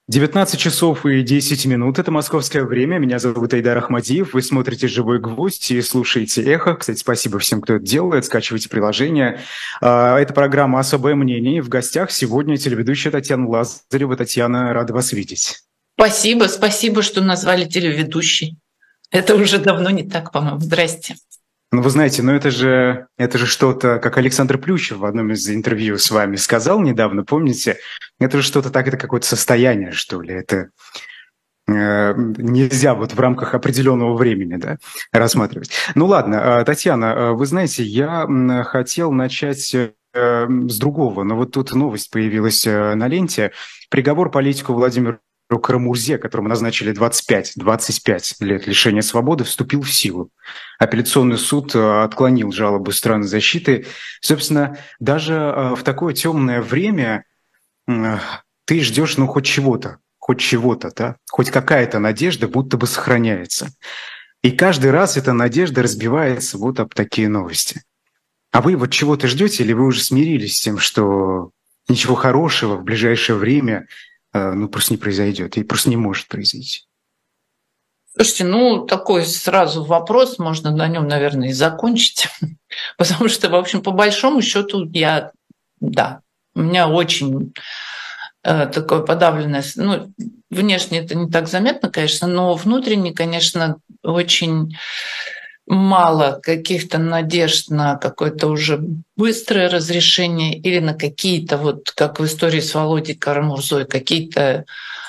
19 часов и 10 минут. Это московское время. Меня зовут Айдар Ахмадиев. Вы смотрите «Живой гвоздь» и слушаете «Эхо». Кстати, спасибо всем, кто это делает. Скачивайте приложение. Это программа «Особое мнение». В гостях сегодня телеведущая Татьяна Лазарева. Татьяна, рада вас видеть. Спасибо, что назвали телеведущей. Это уже давно не так, по-моему. Здрасте. Ну, вы знаете, это же что-то, как Александр Плющев в одном из интервью с вами сказал недавно, помните? Это же что-то так, это какое-то состояние, что ли. Это нельзя вот в рамках определенного времени, да, рассматривать. Ну, ладно, Татьяна, вы знаете, я хотел начать с другого, но вот тут новость появилась на ленте. Приговор политику Владимиру Карамурзе, которому назначили 25 лет лишения свободы, вступил в силу. Апелляционный суд отклонил жалобу страны защиты. Собственно, даже в такое темное время ты ждешь, хоть чего-то, да? Хоть какая-то надежда будто бы сохраняется. И каждый раз эта надежда разбивается вот об такие новости. А вы вот чего-то ждете, или вы уже смирились с тем, что ничего хорошего в ближайшее время просто не произойдет, и просто не может произойти? Слушайте, такой сразу вопрос, можно на нем, наверное, и закончить, потому что, в общем, по большому счету у меня очень такое подавленное, внешне это не так заметно, конечно, но внутренне, конечно, очень мало каких-то надежд на какое-то уже быстрое разрешение или на какие-то, вот как в истории с Володей Карамурзой, какие-то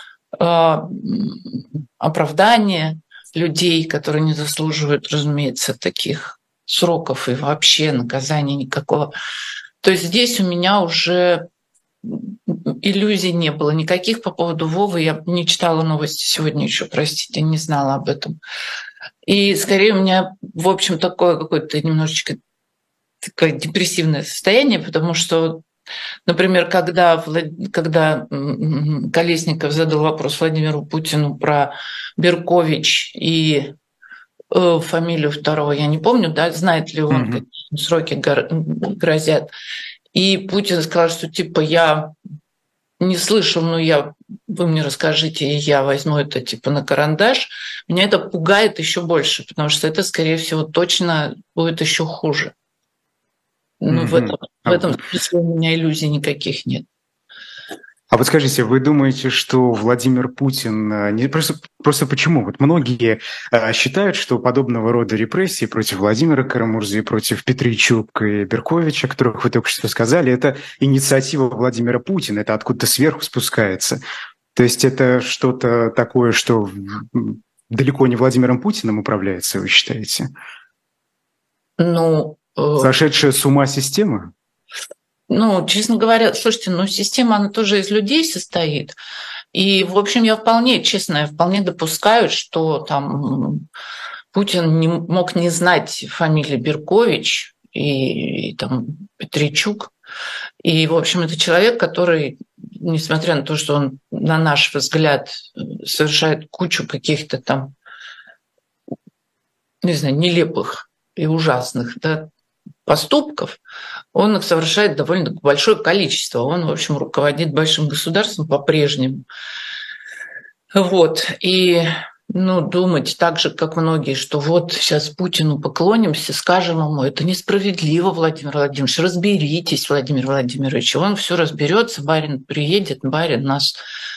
оправдания людей, которые не заслуживают, разумеется, таких сроков и вообще наказания никакого. То есть здесь у меня уже иллюзий не было никаких по поводу Вовы. Я не читала новости сегодня еще, простите, не знала об этом. И скорее у меня, в общем, такое какое-то немножечко такое депрессивное состояние, потому что, например, когда Колесников задал вопрос Владимиру Путину про Беркович и фамилию второго, я не помню, да, знает ли он, какие сроки грозят. И Путин сказал, что типа я не слышал, вы мне расскажите, и я возьму это типа на карандаш. Меня это пугает еще больше, потому что это, скорее всего, точно будет еще хуже. В этом смысле у меня иллюзий никаких нет. А вот скажите, вы думаете, что Владимир Путин... Просто почему? Вот многие считают, что подобного рода репрессии против Владимира Карамурзы, против Петричук и Берковича, о которых вы только что сказали, это инициатива Владимира Путина, это откуда-то сверху спускается. То есть это что-то такое, что далеко не Владимиром Путиным управляется, вы считаете? Сошедшая с ума система? Честно говоря, слушайте, система, она тоже из людей состоит. И, в общем, я вполне допускаю, что там Путин не мог не знать фамилии Беркович и там Петричук. И, в общем, это человек, который, несмотря на то, что он, на наш взгляд, совершает кучу каких-то там, не знаю, нелепых и ужасных, поступков, он их совершает довольно большое количество. Он, в общем, руководит большим государством по-прежнему. И думать так же, как многие, что вот сейчас Путину поклонимся, скажем ему, это несправедливо, Владимир Владимирович, разберитесь, Владимир Владимирович. Он все разберется, барин приедет, барин нас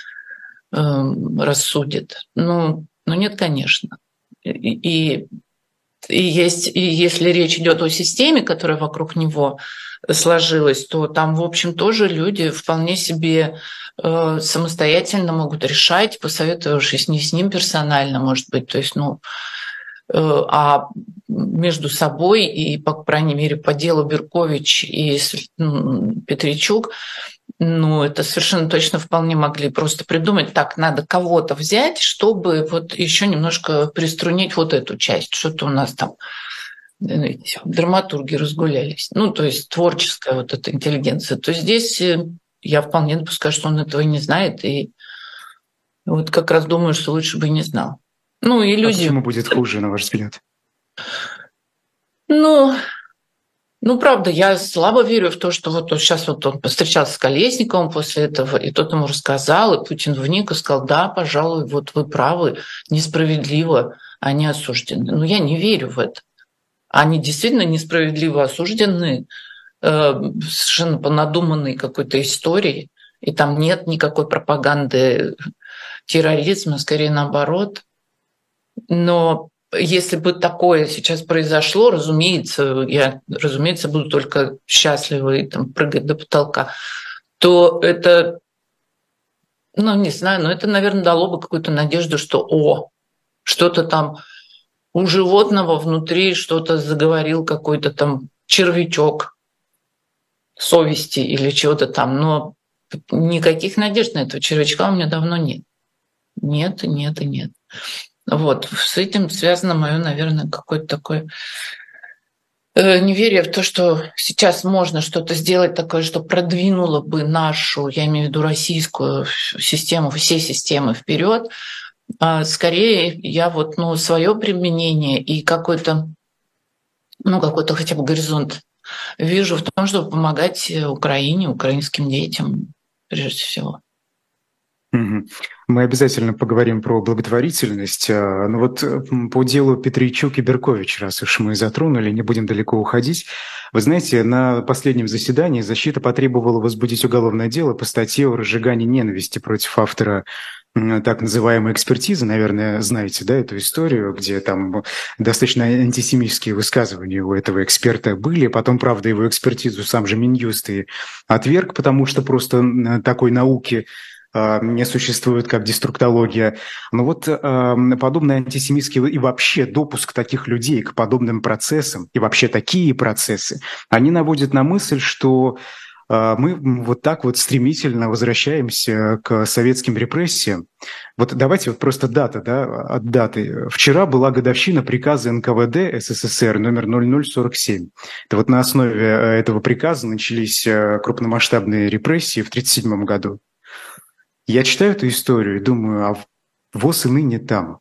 рассудит. Нет, конечно. И если речь идет о системе, которая вокруг него сложилась, то там, в общем, тоже люди вполне себе самостоятельно могут решать, посоветовавшись не с ним персонально, может быть, то есть, а между собой и, по крайней мере, по делу Беркович и Петричук, это совершенно точно вполне могли просто придумать, так, надо кого-то взять, чтобы вот еще немножко приструнить вот эту часть, что-то у нас там драматурги разгулялись, то есть творческая вот эта интеллигенция, то здесь я вполне допускаю, что он этого и не знает, и вот как раз думаю, что лучше бы и не знал. Иллюзия. А почему будет хуже, на ваш взгляд? Ну, правда, я слабо верю в то, что вот сейчас вот он встречался с Колесниковым после этого, и тот ему рассказал, и Путин вник и сказал: да, пожалуй, вот вы правы, несправедливо они осуждены. Но я не верю в это. Они действительно несправедливо осуждены, совершенно по надуманной какой-то истории, и там нет никакой пропаганды терроризма, скорее наоборот. Но если бы такое сейчас произошло, разумеется, я, буду только счастлива и там прыгать до потолка, то это, ну, не знаю, но это, наверное, дало бы какую-то надежду, что что-то там у животного внутри что-то заговорил какой-то там червячок совести или чего-то там. Но никаких надежд на этого червячка у меня давно нет. Нет, нет и нет. Вот, с этим связано мое, наверное, какое-то такое неверие в то, что сейчас можно что-то сделать такое, что продвинуло бы нашу, я имею в виду российскую систему, все системы вперед. Скорее, я вот, свое применение и какой-то хотя бы горизонт вижу в том, чтобы помогать Украине, украинским детям, прежде всего. Мы обязательно поговорим про благотворительность. Но вот по делу Петрийчук и Беркович, раз уж мы затронули, не будем далеко уходить. Вы знаете, на последнем заседании защита потребовала возбудить уголовное дело по статье о разжигании ненависти против автора так называемой экспертизы. Наверное, знаете, да, эту историю, где там достаточно антисемитские высказывания у этого эксперта были. Потом, правда, его экспертизу сам же Минюст и отверг, потому что просто такой науки не существует, как деструктология. Но вот подобные антисемитские и вообще допуск таких людей к подобным процессам, и вообще такие процессы, они наводят на мысль, что мы вот так вот стремительно возвращаемся к советским репрессиям. Вот давайте вот просто дата, да, от даты. Вчера была годовщина приказа НКВД СССР номер 0047. Это вот на основе этого приказа начались крупномасштабные репрессии в 1937 году. Я читаю эту историю и думаю, а ВОС и ныне там.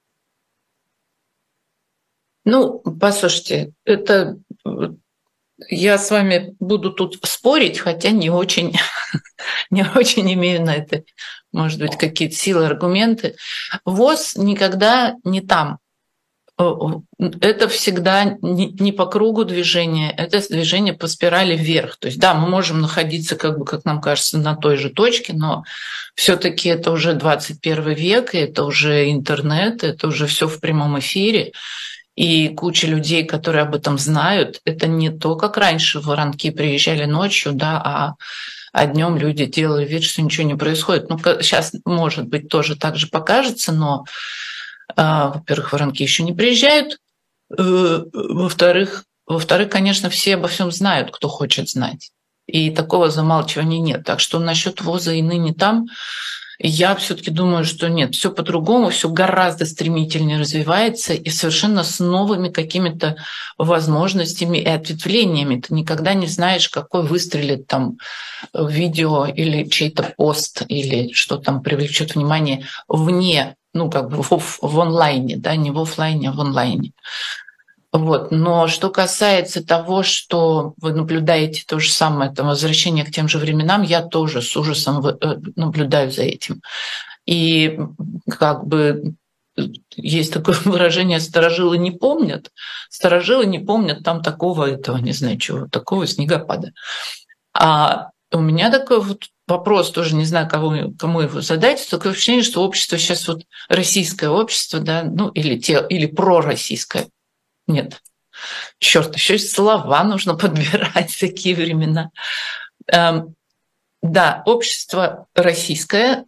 Ну, послушайте, это я с вами буду тут спорить, хотя не очень, не очень имею на это, может быть, какие-то силы, аргументы. ВОС никогда не там. Это всегда не по кругу движения, это движение по спирали вверх. То есть, да, мы можем находиться, как нам кажется, на той же точке, но все-таки это уже 21 век, и это уже интернет, это уже все в прямом эфире. И куча людей, которые об этом знают, это не то, как раньше воронки приезжали ночью, да, а днем люди делали вид, что ничего не происходит. Ну, сейчас, может быть, тоже так же покажется, но во-первых, воронки еще не приезжают. Во-вторых, конечно, все обо всем знают, кто хочет знать. И такого замалчивания нет. Так что насчет ВОЗа и ныне там, я все-таки думаю, что нет, все по-другому, все гораздо стремительнее развивается и совершенно с новыми какими-то возможностями и ответвлениями. Ты никогда не знаешь, какой выстрелит там видео или чей-то пост, или что там привлечет внимание вне, в онлайне, да, не в офлайне, а в онлайне. Вот. Но что касается того, что вы наблюдаете то же самое, это возвращение к тем же временам, я тоже с ужасом наблюдаю за этим. И есть такое выражение «старожилы не помнят». Старожилы не помнят там такого, не знаю чего, такого снегопада. А у меня такой вот вопрос, тоже не знаю, кому его задать, такое ощущение, что общество сейчас вот российское общество, да, или пророссийское. Нет, черт, еще и слова нужно подбирать в такие времена. Да, общество российское,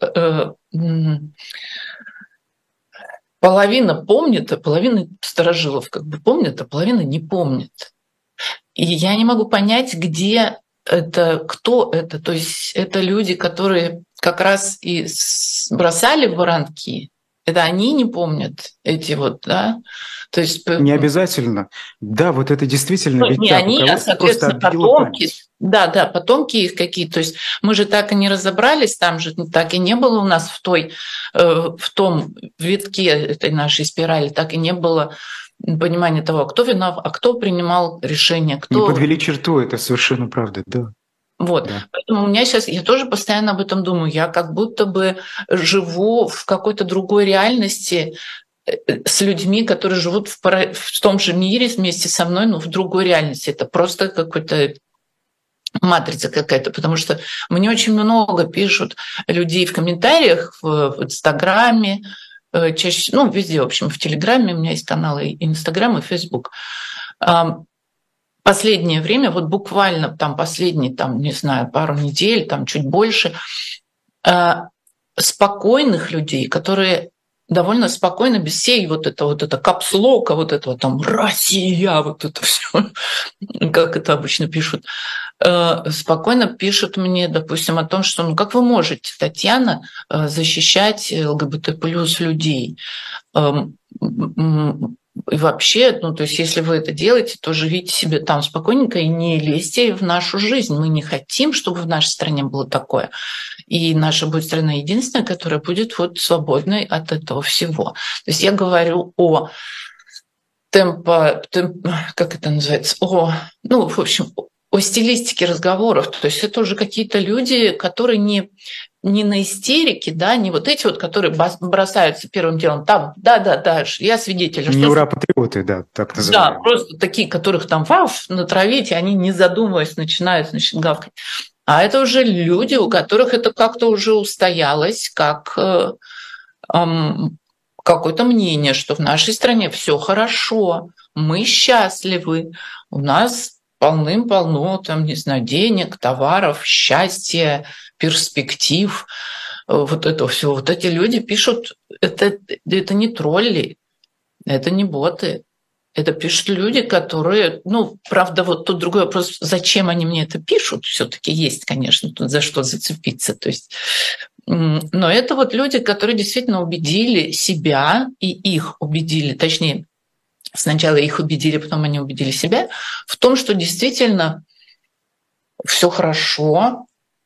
половина помнит, а половина старожилов помнит, а половина не помнит. И я не могу понять, где это, кто это. То есть это люди, которые как раз и бросали в воронки Это они не помнят эти вот, да? То есть Не обязательно. Да, вот это действительно ну, ведь не так. У они, а, кого-то просто соответственно, отбила потомки. память. Да, да, потомки их какие-то. То есть мы же так и не разобрались, там же так и не было у нас в том витке этой нашей спирали, так и не было понимания того, кто виноват, а кто принимал решение, Не кто... подвели черту, это совершенно правда, да. Вот. Да. Поэтому у меня сейчас, я тоже постоянно об этом думаю, я как будто бы живу в какой-то другой реальности, с людьми, которые живут в том же мире вместе со мной, но в другой реальности. Это просто какой-то матрица какая-то, потому что мне очень много пишут людей в комментариях в Инстаграме, чаще, ну, везде, в общем, в Телеграме, у меня есть каналы и Инстаграм, и Фейсбук. Последнее время, вот буквально там последние, там, не знаю, пару недель, там чуть больше, спокойных людей, которые довольно спокойно, без всей вот это капслока, вот этого там «Россия», вот это все, как это обычно пишут, спокойно пишут мне, допустим, о том, что ну как вы можете, Татьяна, защищать ЛГБТ плюс людей? И вообще, ну, то есть, если вы это делаете, то живите себе там спокойненько и не лезьте в нашу жизнь. Мы не хотим, чтобы в нашей стране было такое. И наша будет страна единственная, которая будет вот свободной от этого всего. То есть я говорю о как это называется, ну, в общем, о стилистике разговоров. То есть это уже какие-то люди, которые не на истерике, да, не вот эти вот, которые бросаются первым делом, там, да, я свидетель. Не ура-патриоты, да, так называемые. Да, просто такие, которых там натравить, и они, не задумываясь, начинают, значит, гавкать. А это уже люди, у которых это как-то уже устоялось, как какое-то мнение, что в нашей стране все хорошо, мы счастливы, у нас полным-полно, там, не знаю, денег, товаров, счастья, перспектив, вот этого всего. Вот эти люди пишут, это не тролли, это не боты. Это пишут люди, которые, ну, правда, вот тут другой вопрос, зачем они мне это пишут, все-таки есть, конечно, тут за что зацепиться. То есть, но это вот люди, которые действительно убедили себя и их убедили, точнее, сначала их убедили, потом они убедили себя в том, что действительно все хорошо,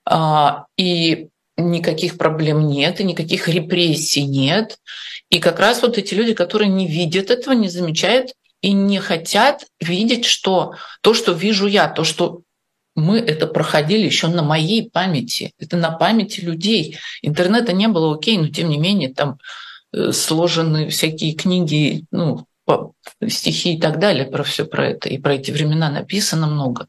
и никаких проблем нет, и никаких репрессий нет. И как раз вот эти люди, которые не видят этого, не замечают и не хотят видеть, что то, что вижу я, то, что мы это проходили еще на моей памяти, это на памяти людей. Интернета не было, окей, но тем не менее там сложены всякие книги, ну, стихи и так далее про все про это, и про эти времена написано много.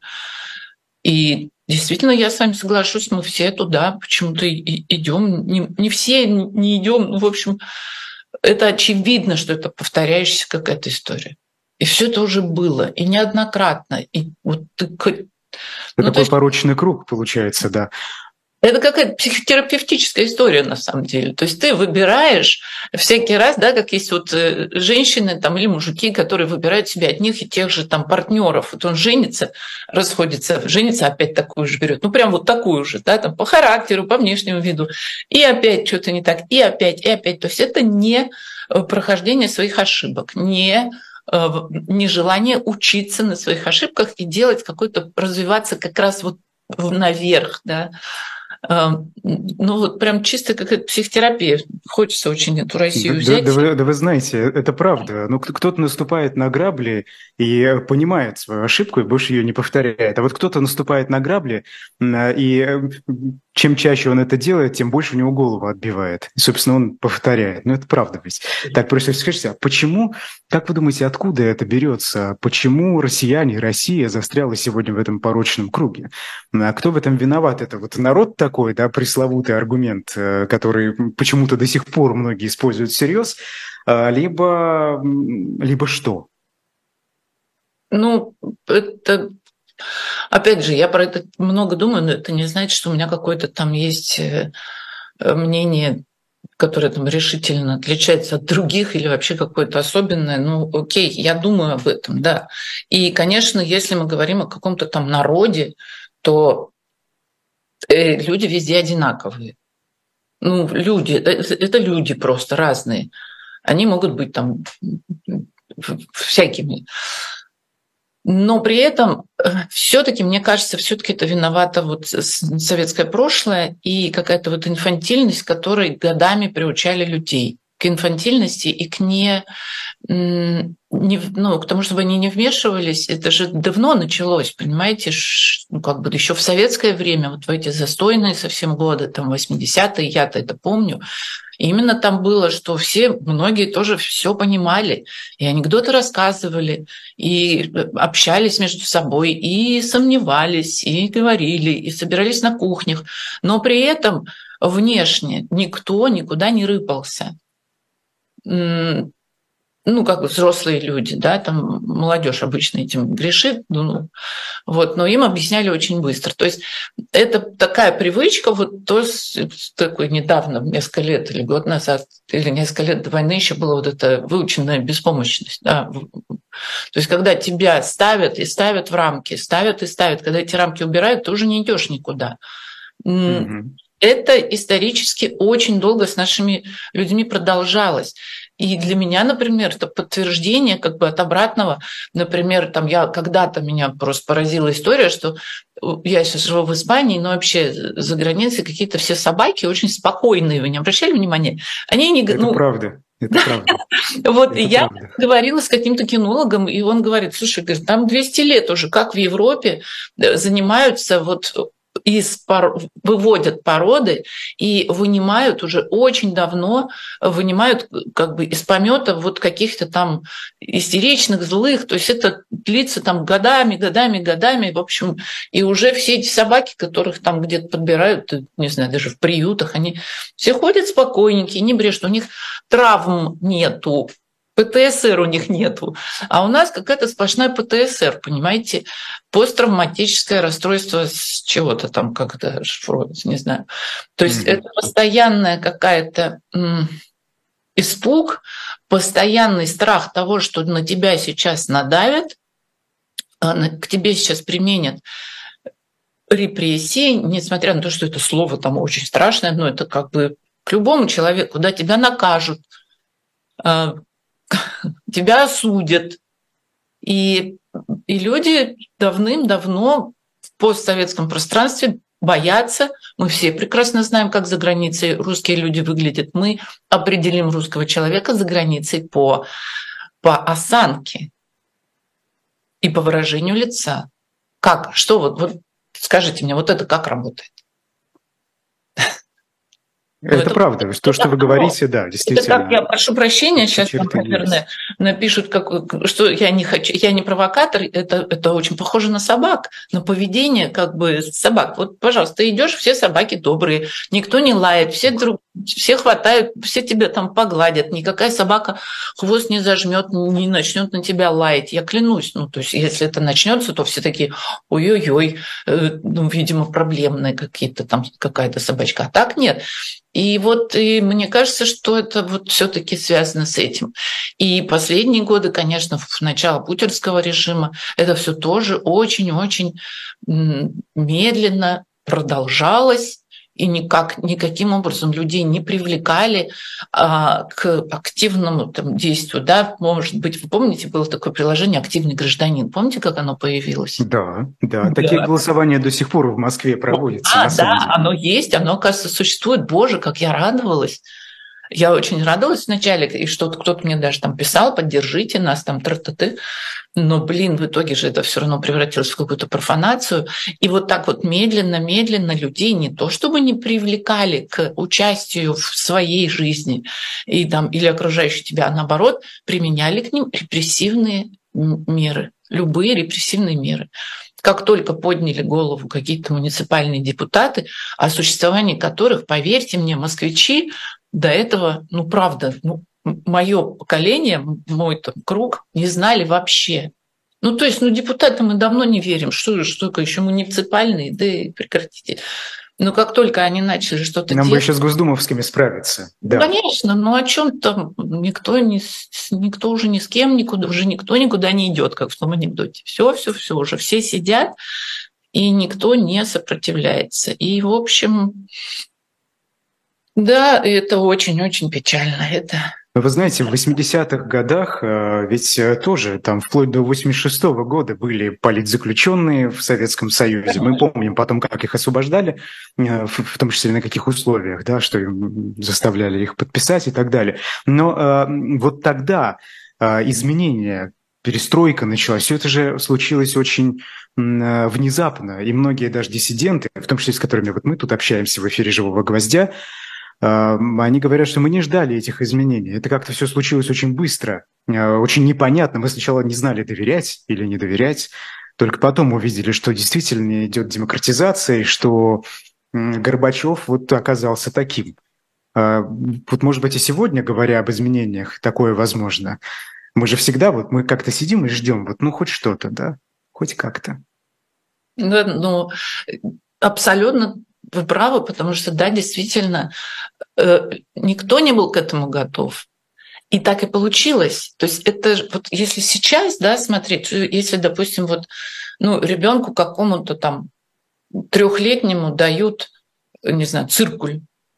И действительно, я с вами соглашусь, мы все туда почему-то идем. Не все не идем. В общем, это очевидно, что это повторяющаяся какая-то история. И все это уже было, и неоднократно. И вот это такой порочный круг получается, да. Это какая-то психотерапевтическая история на самом деле. То есть ты выбираешь всякий раз, да, как есть вот женщины там, или мужики, которые выбирают себе одних и тех же там партнеров. Вот он женится, расходится, женится, опять такую же берет. Ну, прям вот такую же, да, там по характеру, по внешнему виду. И опять что-то не так, и опять. То есть это не прохождение своих ошибок, не желание учиться на своих ошибках и делать какой-то, развиваться как раз вот наверх, да. Ну вот прям чисто какая-то психотерапия. Хочется очень эту Россию взять. Да вы знаете, это правда. Ну, кто-то наступает на грабли и понимает свою ошибку и больше ее не повторяет. А вот кто-то наступает на грабли, и чем чаще он это делает, тем больше у него голову отбивает. И, собственно, он повторяет. Ну, это правда ведь. Так, просто скажите, а почему, как вы думаете, откуда это берется? Почему россияне, Россия застряла сегодня в этом порочном круге? А кто в этом виноват? Это вот народ такой, да, пресловутый аргумент, который почему-то до сих пор многие используют всерьез, либо что? Ну, это... Опять же, я про это много думаю, но это не значит, что у меня какое-то там есть мнение, которое там решительно отличается от других или вообще какое-то особенное. Ну, окей, я думаю об этом, да. И, конечно, если мы говорим о каком-то там народе, то люди везде одинаковые. Ну, люди, это люди просто разные. Они могут быть там всякими. Но при этом все-таки, мне кажется, все-таки это виновато вот советское прошлое и какая-то вот инфантильность, которой годами приучали людей к инфантильности и к к тому, чтобы они не вмешивались. Это же давно началось, понимаете, ну, как бы еще в советское время, вот в эти застойные совсем годы, там 80-е, я-то это помню. И именно там было, что многие тоже все понимали, и анекдоты рассказывали, и общались между собой, и сомневались, и говорили, и собирались на кухнях. Но при этом внешне никто никуда не рыпался. Ну, как взрослые люди, да, там молодежь обычно этим грешит, вот, но им объясняли очень быстро. То есть это такая привычка, вот такой недавно, несколько лет или год назад, или несколько лет до войны еще была вот эта выученная беспомощность, да. То есть когда тебя ставят и ставят в рамки, ставят и ставят, когда эти рамки убирают, ты уже не идешь никуда. Это исторически очень долго с нашими людьми продолжалось. И для меня, например, это подтверждение как бы от обратного. Например, там когда-то меня просто поразила история, что я сейчас живу в Испании, но вообще за границей какие-то все собаки очень спокойные. Вы не обращали внимания? Они не... Это правда. Это правда. Вот, и я говорила с каким-то кинологом, и он говорит, слушай, там 200 лет уже, как в Европе занимаются выводят породы и вынимают уже очень давно, как бы из помета вот каких-то там истеричных, злых, то есть это длится там годами, в общем, и уже все эти собаки, которых там где-то подбирают, не знаю, даже в приютах, они все ходят спокойненькие, не брешут, у них травм нету, ПТСР у них нету, а у нас какая-то сплошная ПТСР, понимаете, посттравматическое расстройство с чего-то там, как это шифруется, не знаю. То есть это постоянная какая-то испуг, постоянный страх того, что на тебя сейчас надавят, к тебе сейчас применят репрессии, несмотря на то, что это слово там очень страшное, но это как бы к любому человеку, да, тебя накажут, тебя осудят. И люди давным-давно в постсоветском пространстве боятся. Мы все прекрасно знаем, как за границей русские люди выглядят. Мы определим русского человека за границей по осанке и по выражению лица. Как? Что вот скажите мне, вот это как работает? Это правда. То, что вы говорите, да, действительно. Это как, я прошу прощения, сейчас там, наверное, напишут, что я не хочу, я не провокатор, это очень похоже на собак, на поведение как бы собак. Вот, пожалуйста, ты идешь, все собаки добрые, никто не лает, все хватают, все тебя там погладят, никакая собака хвост не зажмет, не начнет на тебя лаять. Я клянусь, то есть если это начнется, то все такие, ой-ой-ой, видимо, проблемные какие-то там какая-то собачка. А так нет. И мне кажется, что это вот все-таки связано с этим. И последние годы, конечно, в начало путинского режима это все тоже очень-очень медленно продолжалось. И никаким образом людей не привлекали к активному действию. Да? Может быть, вы помните, было такое приложение «Активный гражданин». Помните, как оно появилось? Да. Такие голосования до сих пор в Москве проводятся. Оно есть, оно, оказывается, существует. Боже, как я радовалась. Я очень радовалась вначале, и что-то кто-то мне даже там писал, поддержите нас, там, тра-та-ты. Но, в итоге же это все равно превратилось в какую-то профанацию. И вот так вот медленно людей не то чтобы не привлекали к участию в своей жизни или окружающей тебя, а наоборот, применяли к ним репрессивные меры, любые репрессивные меры. Как только подняли голову какие-то муниципальные депутаты, о существовании которых, поверьте мне, москвичи до этого, правда, мое поколение, мой круг не знали вообще. То есть, депутаты мы давно не верим, что еще муниципальные, да и прекратите. Но как только они начали что-то делать... Нам бы еще с госдумовскими справиться. Да. Конечно, но о чем там никто уже ни с кем уже никто никуда не идет, как в том анекдоте. Все, уже все сидят, и никто не сопротивляется. И, в общем, Да, это очень-очень печально. Это... Вы знаете, в 80-х годах ведь тоже там вплоть до 86-го года были политзаключенные в Советском Союзе. Мы помним потом, как их освобождали, в том числе на каких условиях, да, что заставляли их подписать и так далее. Но вот тогда изменения, перестройка началась, все это же случилось очень внезапно. И многие даже диссиденты, в том числе с которыми вот мы тут общаемся в эфире «Живого гвоздя», они говорят, что мы не ждали этих изменений. Это как-то все случилось очень быстро, очень непонятно. Мы сначала не знали, доверять или не доверять. Только потом увидели, что действительно идет демократизация, и что Горбачев вот оказался таким. Вот, может быть, и сегодня, говоря об изменениях, такое возможно. Мы же всегда, вот мы как-то сидим и ждем, вот, ну, хоть что-то, да, хоть как-то. Ну, абсолютно вы правы, потому что, да, действительно, никто не был к этому готов. И так и получилось. То есть это вот если сейчас, да, смотреть, если, допустим, вот, ну, ребенку какому-то там 3-летнему дают, не знаю, циркуль,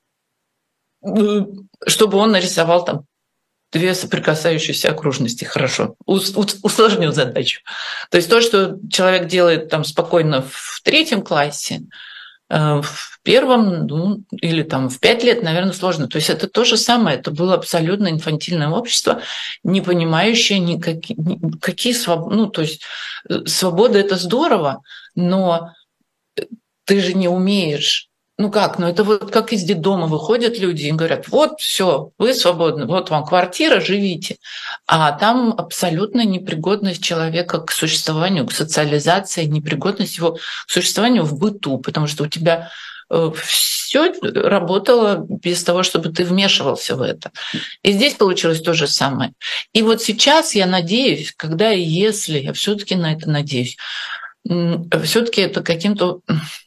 чтобы он нарисовал там 2 соприкасающиеся окружности. Хорошо. Усложню задачу. То есть то, что человек делает там спокойно в 3 классе, в 1, ну, или там в 5 лет, наверное, сложно. То есть это то же самое. Это было абсолютно инфантильное общество, не понимающее никакие свободы. Ну, то есть свобода – это здорово, но ты же не умеешь. Ну как? Ну это вот как из детдома выходят люди и говорят, вот все, вы свободны, вот вам квартира, живите. А там абсолютно непригодность человека к существованию, к социализации, непригодность его к существованию в быту, потому что у тебя все работало без того, чтобы ты вмешивался в это. И здесь получилось то же самое. И вот сейчас я надеюсь, когда и если, я все-таки на это надеюсь, все-таки это каким-то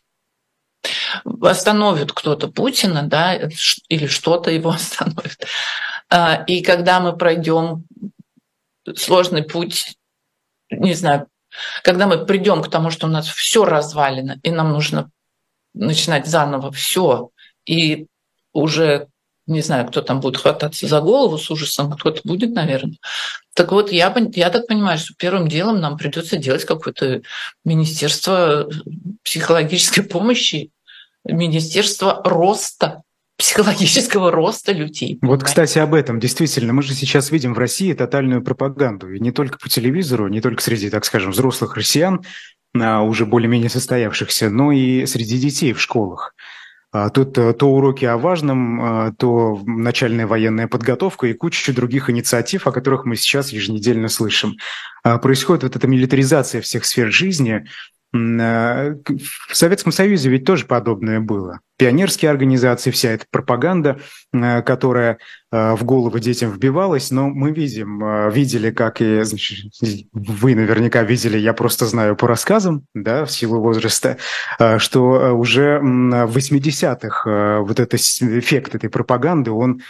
остановит кто-то Путина, да, или что-то его остановит. И когда мы пройдем сложный путь, не знаю, когда мы придем к тому, что у нас все развалено, и нам нужно начинать заново все, и уже не знаю, кто там будет хвататься за голову с ужасом, кто-то будет, наверное. Так вот, я так понимаю, что первым делом нам придется делать какое-то министерство психологической помощи, министерство роста, психологического роста людей. Вот, кстати, об этом. Действительно, мы же сейчас видим в России тотальную пропаганду. И не только по телевизору, не только среди, так скажем, взрослых россиян, уже более-менее состоявшихся, но и среди детей в школах. Тут то уроки о важном, то начальная военная подготовка и куча других инициатив, о которых мы сейчас еженедельно слышим. Происходит вот эта милитаризация всех сфер жизни. В Советском Союзе ведь тоже подобное было. Пионерские организации, вся эта пропаганда, которая в головы детям вбивалась, но мы видели, как и, значит, вы наверняка видели, я просто знаю по рассказам, да, в силу возраста, что уже в 80-х вот этот эффект этой пропаганды, он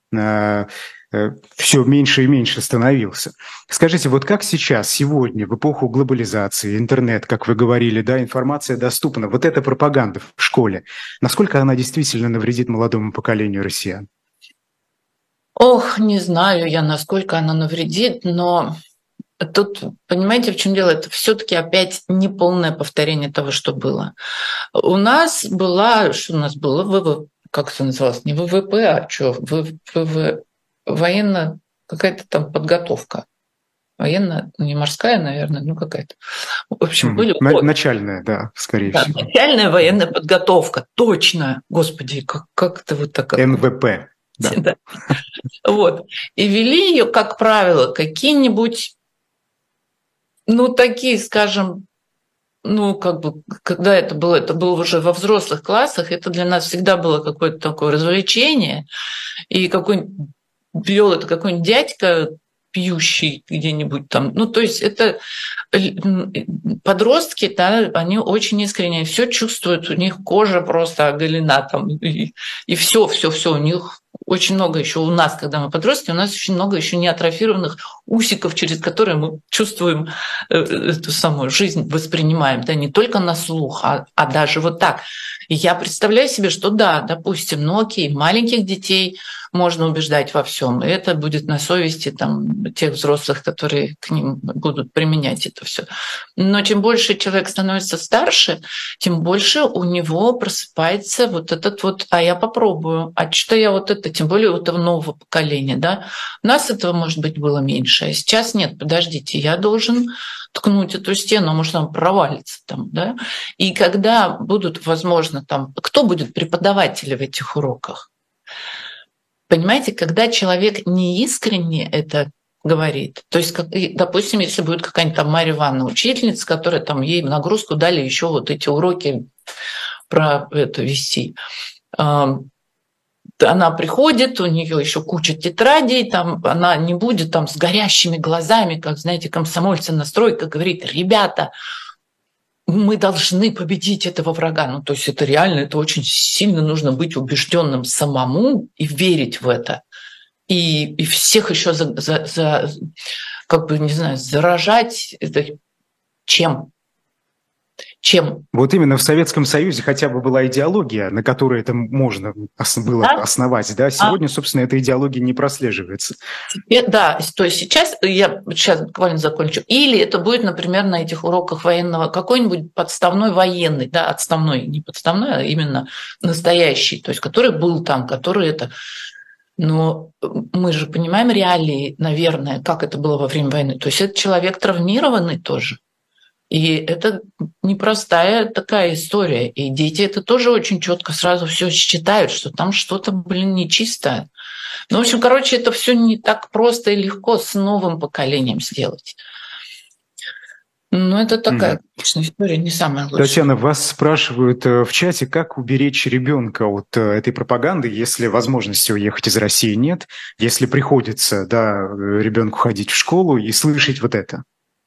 все меньше и меньше становился. Скажите, вот как сейчас, сегодня, в эпоху глобализации, интернет, как вы говорили, да, информация доступна, вот эта пропаганда в школе, насколько она действительно навредит молодому поколению россиян? Ох, не знаю я, насколько она навредит, но тут, понимаете, в чем дело? Это все-таки опять неполное повторение того, что было. У нас была, что у нас было, как это называлось, не ВВП, а что, военно, какая-то там подготовка. Военная, не морская, наверное, ну какая-то. В общем, были... Начальная, да, скорее всего. Начальная военная подготовка, точно. Господи, как это вот так... НВП. Да. Да. Вот. И вели ее, как правило, какие-нибудь, ну, такие, скажем, ну, как бы, когда это было уже во взрослых классах, это для нас всегда было какое-то такое развлечение, и вел это какой-нибудь дядька, пьющий где-нибудь там. Ну, то есть это подростки, да, они очень искренне все чувствуют, у них кожа просто оголена там, и все, у них очень много еще у нас, когда мы подростки, у нас очень много еще неатрофированных усиков, через которые мы чувствуем эту самую жизнь, воспринимаем, да, не только на слух, а даже вот так. И я представляю себе, что да, допустим, ну окей, маленьких детей можно убеждать во всем, и это будет на совести там тех взрослых, которые к ним будут применять это все. Но чем больше человек становится старше, тем больше у него просыпается вот этот вот, а я попробую, а что я вот это, тем более у этого нового поколения, да. У нас этого, может быть, было меньше, а сейчас нет, подождите, я должен ткнуть эту стену, может, она провалится там, да. И когда будут, возможно, там, кто будет преподаватели в этих уроках? Понимаете, когда человек не искренне это говорит, то есть, допустим, если будет какая-нибудь там Марья Ивановна, учительница, которая там ей нагрузку дали еще вот эти уроки про это вести, она приходит, у нее еще куча тетрадей, там она не будет там с горящими глазами, как, знаете, комсомольцы на стройках, говорит: ребята, мы должны победить этого врага. Ну, то есть это реально, это очень сильно нужно быть убежденным самому и верить в это. И всех еще как бы, не знаю, заражать это чем? Вот именно в Советском Союзе хотя бы была идеология, на которой это можно было основать, да? Сегодня, собственно, эта идеология не прослеживается. Да, то есть сейчас буквально закончу. Или это будет, например, на этих уроках военного какой-нибудь подставной военный, да, отставной, не подставной, а именно настоящий, то есть который был там, который это... Но мы же понимаем реалии, наверное, как это было во время войны. То есть это человек травмированный тоже. И это непростая такая история. И дети это тоже очень четко сразу все считают, что там что-то, нечистое. Ну, в общем, короче, это все не так просто и легко с новым поколением сделать. Ну, это такая, конечно, история не самая лучшая. Татьяна, вас спрашивают в чате, как уберечь ребенка от этой пропаганды, если возможности уехать из России нет, если приходится, да, ребенку ходить в школу и слышать вот это.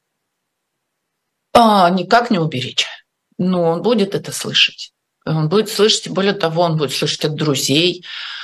Никак не уберечь. Но он будет это слышать. Он будет слышать, и более того, он будет слышать от друзей.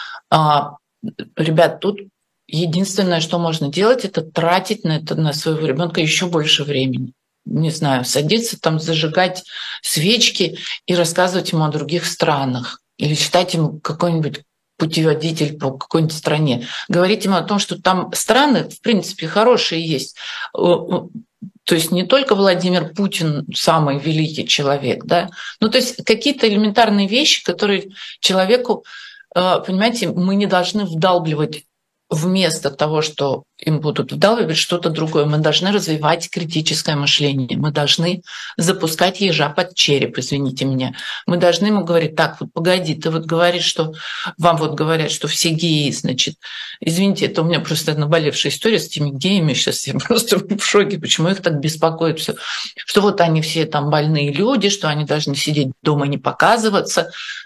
Ребят, тут единственное, что можно делать, это тратить на своего ребенка еще больше времени. Не знаю, садиться там, зажигать свечки и рассказывать ему о других странах. Или читать ему какой-нибудь путеводитель по какой-нибудь стране. Говорить ему о том, что там страны, в принципе, хорошие есть. То есть не только Владимир Путин самый великий человек, да, ну то есть какие-то элементарные вещи, которые человеку, понимаете, мы не должны вдалбливать вместо того, что им будут вдалбливать что-то другое. Мы должны развивать критическое мышление, мы должны запускать ежа под череп, извините меня. Мы должны ему говорить: так, вот погоди, ты вот говоришь, что вам вот говорят, что все геи, значит, извините, это у меня просто наболевшая история с этими геями, сейчас я просто в шоке, почему их так беспокоит все, что вот они все там больные люди, что они должны сидеть дома и не показываться.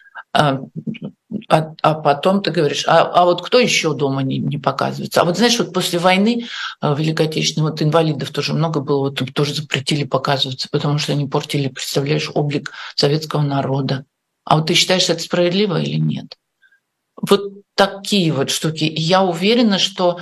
А потом ты говоришь, а вот кто еще дома не показывается? А вот знаешь, вот после войны Великой Отечественной, вот инвалидов тоже много было, вот им тоже запретили показываться, потому что они портили, представляешь, облик советского народа. А вот ты считаешь, это справедливо или нет? Вот такие вот штуки. И я уверена, что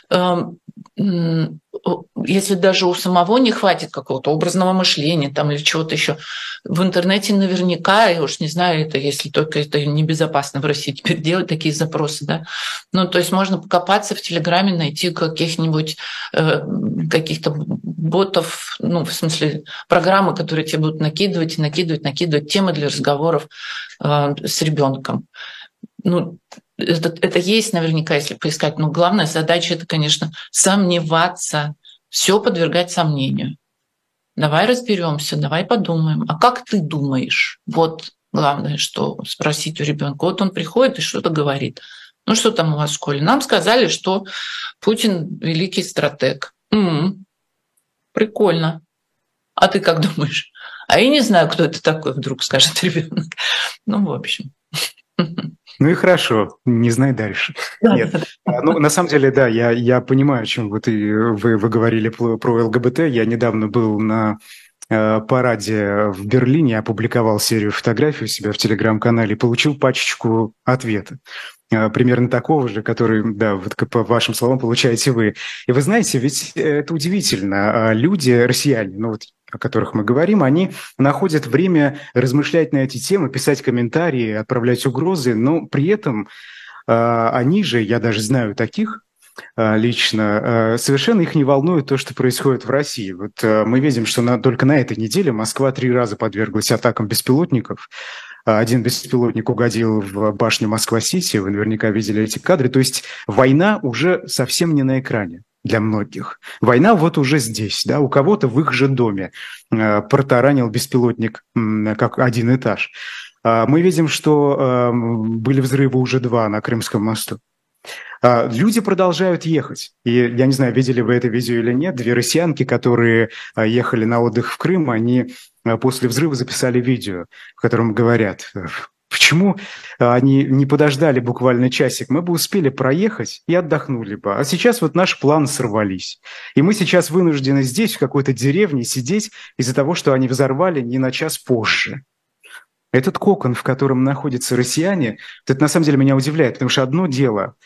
если даже у самого не хватит какого-то образного мышления там, или чего-то еще, в интернете наверняка, я уж не знаю, это если только это небезопасно в России теперь делать такие запросы, да. Ну, то есть можно покопаться в Телеграме, найти каких-нибудь каких-то ботов, ну, в смысле, программы, которые тебе будут накидывать темы для разговоров с ребенком. Ну, это есть наверняка, если поискать. Но главная задача — это, конечно, сомневаться, все подвергать сомнению. Давай разберемся, давай подумаем. А как ты думаешь? Вот главное, что спросить у ребенка. Вот он приходит и что-то говорит. Ну что там у вас в школе? Нам сказали, что Путин великий стратег. Прикольно. А ты как думаешь? А я не знаю, кто это такой, вдруг скажет ребенок. Ну, в общем. Ну и хорошо, не знай дальше. Нет, ну на самом деле, да, я понимаю, о чем вы говорили про ЛГБТ. Я недавно был на параде в Берлине, опубликовал серию фотографий у себя в Телеграм-канале и получил пачечку ответа. Примерно такого же, который, да, вот по вашим словам, получаете вы. И вы знаете, ведь это удивительно. Люди, россияне, ну вот о которых мы говорим, они находят время размышлять на эти темы, писать комментарии, отправлять угрозы, но при этом они же, я даже знаю таких лично, совершенно их не волнует то, что происходит в России. Вот мы видим, что только на этой неделе Москва 3 раза подверглась атакам беспилотников. Один беспилотник угодил в башню Москва-Сити, вы наверняка видели эти кадры. То есть война уже совсем не на экране для многих. Война вот уже здесь, да, у кого-то в их же доме протаранил беспилотник как один этаж. Мы видим, что были взрывы уже 2 на Крымском мосту. Люди продолжают ехать. И я не знаю, видели вы это видео или нет. 2 россиянки, которые ехали на отдых в Крым, они после взрыва записали видео, в котором говорят: почему они не подождали буквально часик? Мы бы успели проехать и отдохнули бы. А сейчас вот наши планы сорвались. И мы сейчас вынуждены здесь, в какой-то деревне, сидеть из-за того, что они взорвали не на час позже. Этот кокон, в котором находятся россияне, это на самом деле меня удивляет, потому что одно дело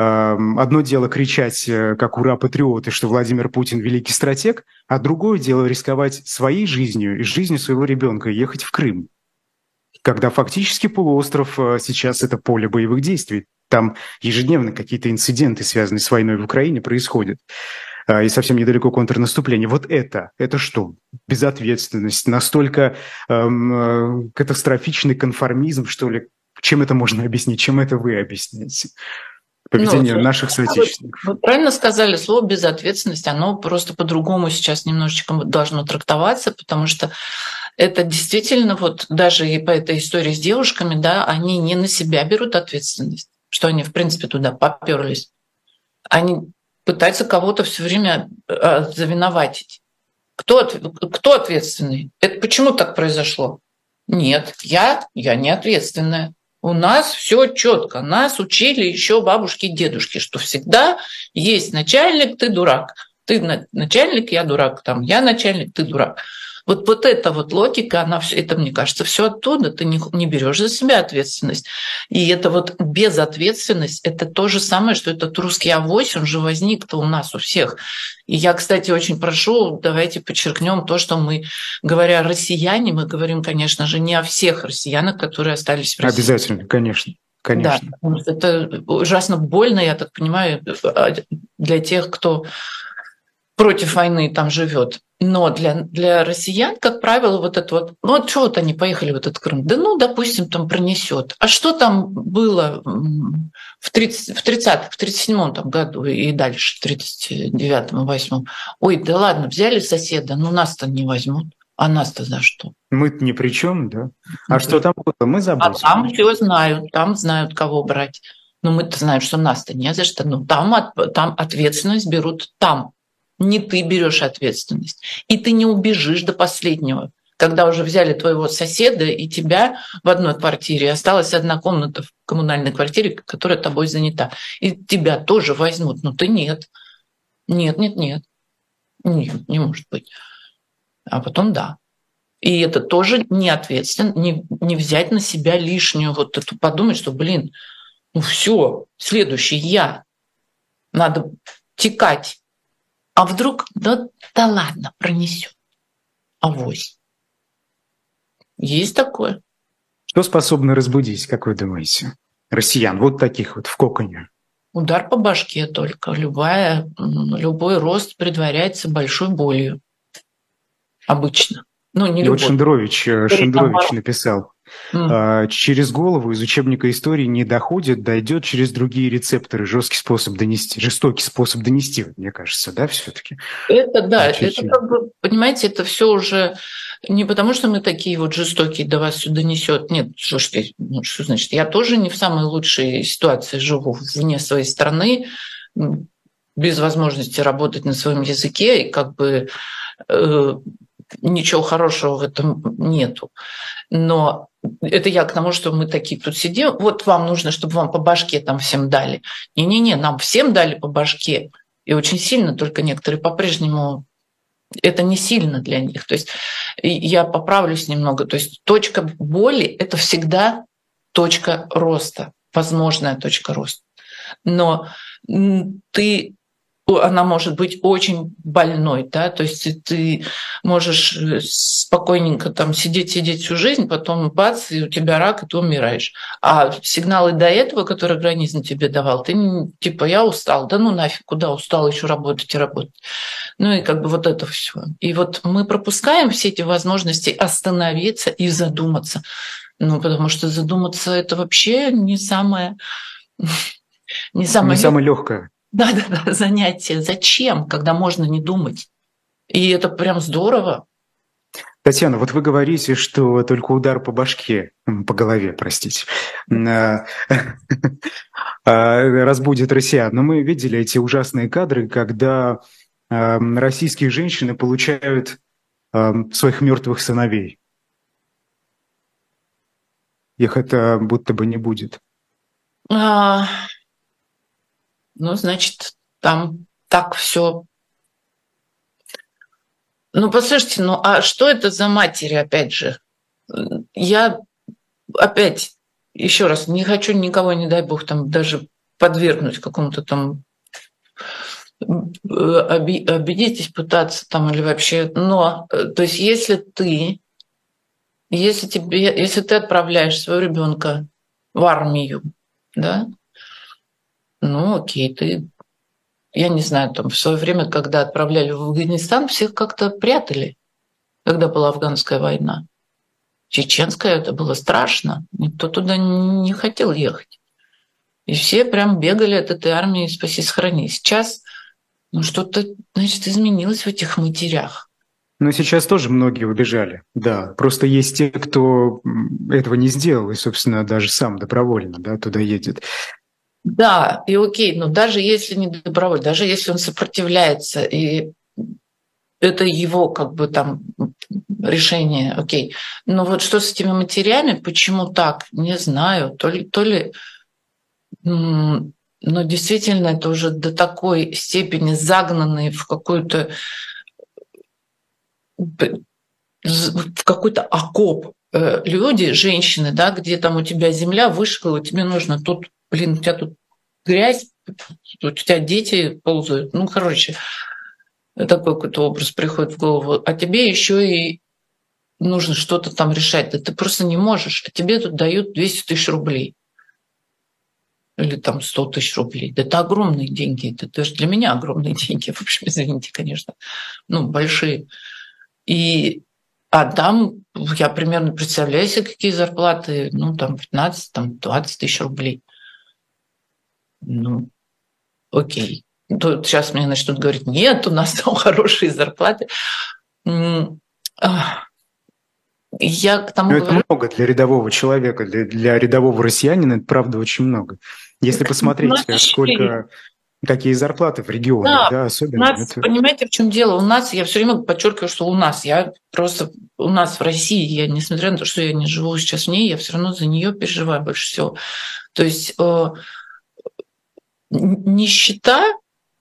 кричать, как ура-патриоты, что Владимир Путин великий стратег, а другое дело рисковать своей жизнью и жизнью своего ребенка и ехать в Крым, когда фактически полуостров сейчас это поле боевых действий. Там ежедневно какие-то инциденты, связанные с войной в Украине, происходят. И совсем недалеко контрнаступление. Вот это что? Безответственность, настолько катастрофичный конформизм, что ли? Чем это можно объяснить? Чем это вы объясняете? Поведение наших соотечественников. Вы правильно сказали, слово «безответственность», оно просто по-другому сейчас немножечко должно трактоваться, потому что это действительно, вот даже и по этой истории с девушками, да, они не на себя берут ответственность, что они, в принципе, туда попёрлись. Они пытаются кого-то все время завиноватить. Кто ответственный? Это почему так произошло? Нет, я не ответственная. У нас все четко. Нас учили еще бабушки и дедушки, что всегда есть начальник, ты дурак. Ты начальник, я дурак. Там, я начальник, ты дурак. Вот эта вот логика, это, мне кажется, все оттуда. Ты не берешь за себя ответственность. И это вот безответственность, это то же самое, что этот русский авось, он же возник-то у нас у всех. И я, кстати, очень прошу, давайте подчеркнем то, что мы, говоря россияне, мы говорим, конечно же, не о всех россиянах, которые остались в России. Обязательно, конечно. Конечно. Да, потому что это ужасно больно, я так понимаю, для тех, кто против войны там живет. Но для россиян, как правило, вот это вот, ну что вот они поехали в этот Крым? Да ну, допустим, там пронесет. А что там было в 37-м там году и дальше, в 39-м, 8-м? Ой, да ладно, взяли соседа, ну нас-то не возьмут. А нас-то за что? Мы-то ни при чем, да? А что там было, мы забудем. А там все знают, там знают, кого брать. Но мы-то знаем, что нас-то не за что. Но там ответственность берут там. Не ты берешь ответственность. И ты не убежишь до последнего. Когда уже взяли твоего соседа, и тебя в одной квартире, осталась одна комната в коммунальной квартире, которая тобой занята. И тебя тоже возьмут. Но ты нет. Нет, не может быть. А потом да. И это тоже не ответственно, не взять на себя лишнюю вот эту, подумать, что, ну все, следующий я. Надо текать. А вдруг, да ладно, пронесет. Авось. Есть такое. Что способно разбудить, как вы думаете, россиян, вот таких вот в коконе? Удар по башке только. Любой рост предваряется большой болью. Обычно. Ну, не любой. Вот Шендерович написал. Через голову из учебника истории не доходит, дойдет через другие рецепторы. Жестокий способ донести, мне кажется, да, все-таки. Это да, это как бы, понимаете, это все уже не потому, что мы такие вот жестокие, до вас все донесет. Нет, что значит? Я тоже не в самой лучшей ситуации живу вне своей страны, без возможности работать на своем языке, и как бы ничего хорошего в этом нету. Но Это я к тому, что мы такие тут сидим. Вот вам нужно, чтобы вам по башке там всем дали. Не-не-не, нам всем дали по башке. И очень сильно, только некоторые по-прежнему это не сильно для них. То есть я поправлюсь немного. То есть точка боли – это всегда точка роста, возможная точка роста. Но она может быть очень больной, да, то есть ты можешь спокойненько там сидеть всю жизнь, потом бац, и у тебя рак, и ты умираешь. А сигналы до этого, которые организм тебе давал, ты типа я устал, да ну нафиг, куда устал еще работать и работать. Ну и как бы вот это все. И вот мы пропускаем все эти возможности остановиться и задуматься. Ну, потому что задуматься это вообще не самое легкое. Да, занятие. Зачем, когда можно не думать? И это прям здорово. Татьяна, вот вы говорите, что только удар по башке, по голове, простите, разбудит россиян. Но мы видели эти ужасные кадры, когда российские женщины получают своих мертвых сыновей. Их это будто бы не будет. Ну, значит, там так все. Ну, послушайте, ну а что это за матери, опять же? Я опять, еще раз, не хочу никого, не дай бог, там даже подвергнуть какому-то там обидеть, пытаться там или вообще. Но, то есть, если ты отправляешь своего ребенка в армию, да, ну окей, я не знаю, там в свое время, когда отправляли в Афганистан, всех как-то прятали, когда была афганская война. Чеченская, это было страшно. Никто туда не хотел ехать. И все прям бегали от этой армии «спаси, сохрани». Сейчас что-то, значит, изменилось в этих матерях. Но сейчас тоже многие убежали, да. Просто есть те, кто этого не сделал и, собственно, даже сам добровольно, да, туда едет. Да, и окей, но даже если не добровольно, даже если он сопротивляется, и это его как бы там решение, окей. Но вот что с этими матерями, почему так, не знаю. То ли но действительно это уже до такой степени загнанные в какой-то окоп люди, женщины, да, где там у тебя земля вышкала, тебе нужно тут, у тебя тут грязь, у тебя дети ползают. Ну, короче, такой какой-то образ приходит в голову. А тебе еще и нужно что-то там решать. Да ты просто не можешь. А тебе тут дают 200 тысяч рублей. Или там 100 тысяч рублей. Да это огромные деньги. Это даже для меня огромные деньги. В общем, извините, конечно. Ну, большие. А там я примерно представляю себе, какие зарплаты. Ну, там 15, там 20 тысяч рублей. Ну, окей. Тут сейчас мне начнут говорить, нет, у нас там хорошие зарплаты. Я к тому это много для рядового человека, для рядового россиянина, это правда очень много. Если посмотреть, какие зарплаты в регионах, да, особенно. Понимаете, в чем дело? У нас, я все время подчеркиваю, что у нас в России, я, несмотря на то, что я не живу сейчас в ней, я все равно за нее переживаю больше всего. То есть нищета,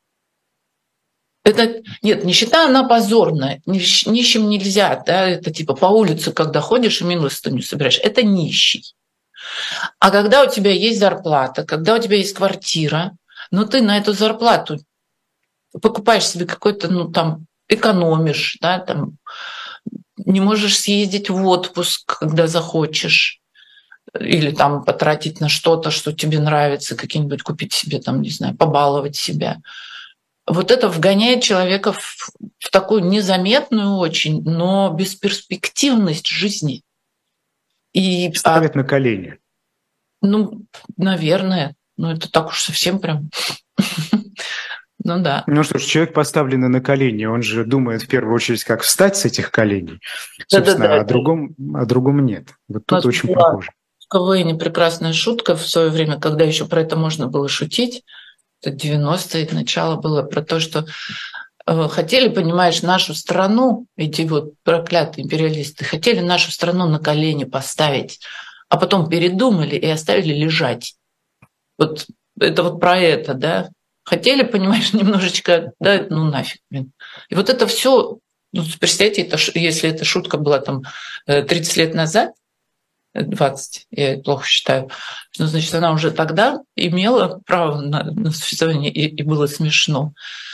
нищета, она позорная. Нищим нельзя, да, это типа по улице, когда ходишь и милостыню собираешь, это нищий. А когда у тебя есть зарплата, когда у тебя есть квартира, но ты на эту зарплату покупаешь себе какой-то, экономишь, да, там, не можешь съездить в отпуск, когда захочешь, или там потратить на что-то, что тебе нравится, какие-нибудь купить себе, там, не знаю, побаловать себя. Вот это вгоняет человека в такую незаметную очень, но бесперспективность жизни. И ставят на колени. Ну, наверное. Ну, это так уж совсем прям... Ну да. Ну что ж, человек, поставленный на колени, он же думает в первую очередь, как встать с этих коленей. Собственно, о другом нет. Вот тут очень похоже. В КВН прекрасная шутка в свое время, когда еще про это можно было шутить. Это 90-е, начало было про то, что хотели, понимаешь, нашу страну, эти вот проклятые империалисты, хотели нашу страну на колени поставить. а потом передумали и оставили лежать. Вот это вот про это, да. Хотели, понимаешь, немножечко, да, ну нафиг, блин. И вот это все, ну, представьте, это, если эта шутка была там 30 лет назад, 20, я плохо считаю, ну, значит, она уже тогда имела право на существование, и было смешно.